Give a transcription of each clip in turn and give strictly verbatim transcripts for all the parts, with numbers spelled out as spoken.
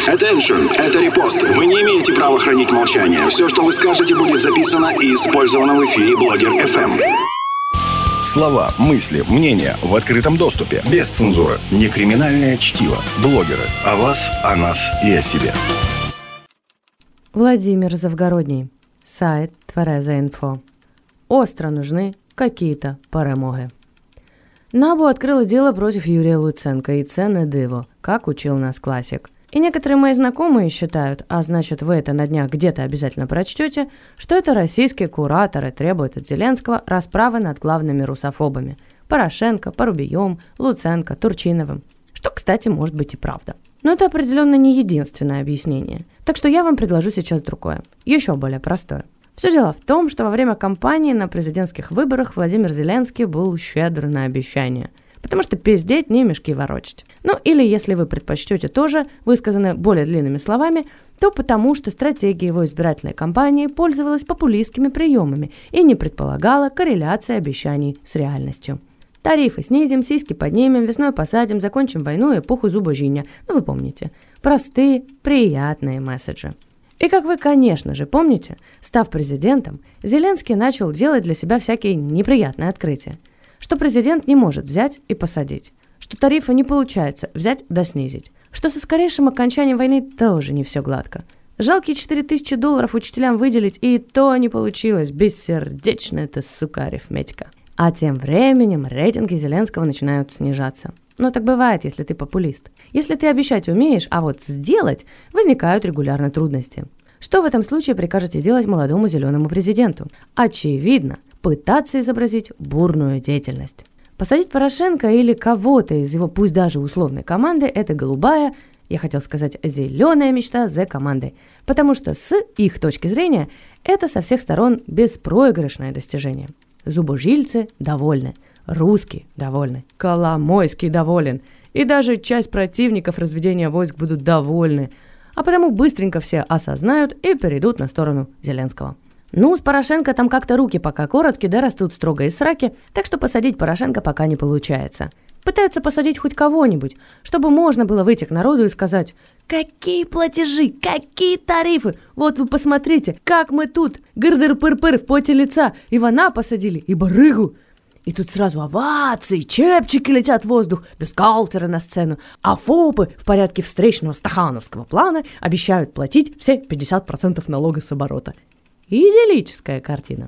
Attention, это репост. Вы не имеете права хранить молчание. Все, что вы скажете, будет записано и использовано в эфире Блогер эф эм. Слова, мысли, мнения в открытом доступе. Без цензуры. Не криминальное чтиво. Блогеры. О вас, о нас и о себе. Владимир Завгородний. Сайт Твереза.Інфо. Остро нужны какие-то перемоги. НАБУ открыло дело против Юрия Луценко, и це не диво, как учил нас классик. И некоторые мои знакомые считают, а значит вы это на днях где-то обязательно прочтете, что это российские кураторы требуют от Зеленского расправы над главными русофобами – Порошенко, Парубием, Луценко, Турчиновым. Что, кстати, может быть и правда. Но это определенно не единственное объяснение. Так что я вам предложу сейчас другое, еще более простое. Все дело в том, что во время кампании на президентских выборах Владимир Зеленский был щедр на обещания. Потому что пиздеть не мешки ворочать. Ну или если вы предпочтете тоже, высказанное более длинными словами, то потому что стратегия его избирательной кампании пользовалась популистскими приемами и не предполагала корреляции обещаний с реальностью. Тарифы снизим, сиськи поднимем, весной посадим, закончим войну, эпоху зубожиння. Ну вы помните. Простые, приятные месседжи. И как вы, конечно же, помните, став президентом, Зеленский начал делать для себя всякие неприятные открытия. Что президент не может взять и посадить, что тарифы не получается взять да снизить, что со скорейшим окончанием войны тоже не все гладко. Жалкие четыре тысячи долларов учителям выделить, и то не получилось, бессердечная ты, сука, арифметика. А тем временем рейтинги Зеленского начинают снижаться. Но так бывает, если ты популист. Если ты обещать умеешь, а вот сделать, возникают регулярно трудности. Что в этом случае прикажете делать молодому зеленому президенту? Очевидно, пытаться изобразить бурную деятельность. Посадить Порошенко или кого-то из его, пусть даже условной команды, это голубая, я хотел сказать, зеленая мечта Зе-команды. Потому что с их точки зрения это со всех сторон беспроигрышное достижение. Зубожильцы довольны, русские довольны, Коломойский доволен, и даже часть противников разведения войск будут довольны, а потому быстренько все осознают и перейдут на сторону Зеленского. Ну, с Порошенко там как-то руки пока короткие, да растут строго из сраки, так что посадить Порошенко пока не получается. Пытаются посадить хоть кого-нибудь, чтобы можно было выйти к народу и сказать: какие платежи, какие тарифы, вот вы посмотрите, как мы тут, гыр-дыр-пыр-пыр в поте лица, Ивана посадили и барыгу. И тут сразу овации, чепчики летят в воздух, бюстгальтеры на сцену, а ФОПы в порядке встречного стахановского плана обещают платить все пятьдесят процентов налога с оборота. Идиллическая картина.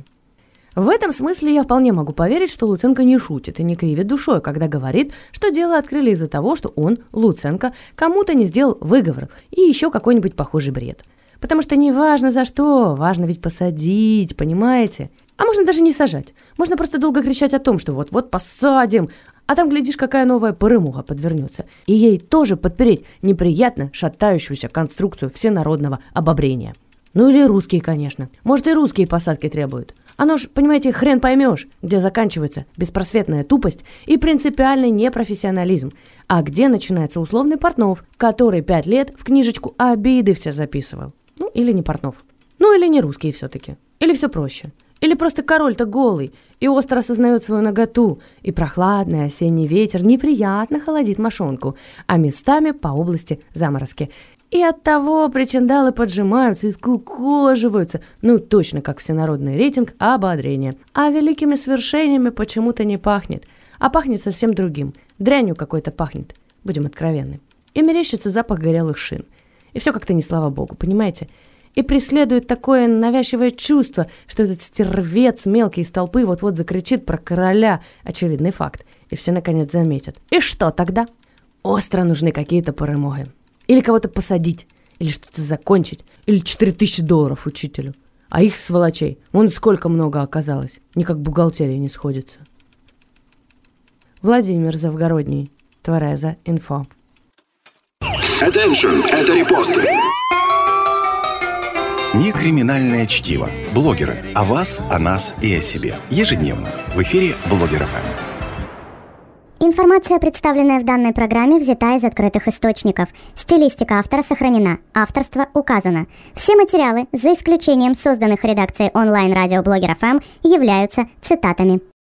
В этом смысле я вполне могу поверить, что Луценко не шутит и не кривит душой, когда говорит, что дело открыли из-за того, что он, Луценко, кому-то не сделал выговор и еще какой-нибудь похожий бред. Потому что не важно за что, важно ведь посадить, понимаете? А можно даже не сажать. Можно просто долго кричать о том, что вот-вот посадим, а там, глядишь, какая новая перемога подвернется. И ей тоже подпереть неприятно шатающуюся конструкцию всенародного обобрения. Ну или русские, конечно. Может, и русские посадки требуют. Оно ж, понимаете, хрен поймешь, где заканчивается беспросветная тупость и принципиальный непрофессионализм, а где начинается условный Портнов, который пять лет в книжечку обиды все записывал. Ну или не Портнов. Ну или не русские все-таки. Или все проще. Или просто король-то голый и остро осознает свою наготу, и прохладный осенний ветер неприятно холодит мошонку, а местами по области заморозки. И оттого причиндалы поджимаются и скукоживаются, ну точно как всенародный рейтинг ободрения. А великими свершениями почему-то не пахнет, а пахнет совсем другим, дрянью какой-то пахнет, будем откровенны. И мерещится запах горелых шин. И все как-то не слава богу, понимаете? И преследует такое навязчивое чувство, что этот стервец мелкий из толпы вот-вот закричит про короля, очевидный факт, и все наконец заметят. И что тогда? Остро нужны какие-то перемоги. Или кого-то посадить, или что-то закончить, или четыре тысячи долларов учителю. А их, сволочей, вон сколько много оказалось, никак бухгалтерия не сходится. Владимир Завгородний, Твереза.Инфо. Attention, это репосты. Не криминальное чтиво. Блогеры. О вас, о нас и о себе. Ежедневно. В эфире Блогер эф эм. Информация, представленная в данной программе, взята из открытых источников. Стилистика автора сохранена. Авторство указано. Все материалы, за исключением созданных редакцией онлайн-радио Блогер эф эм, являются цитатами.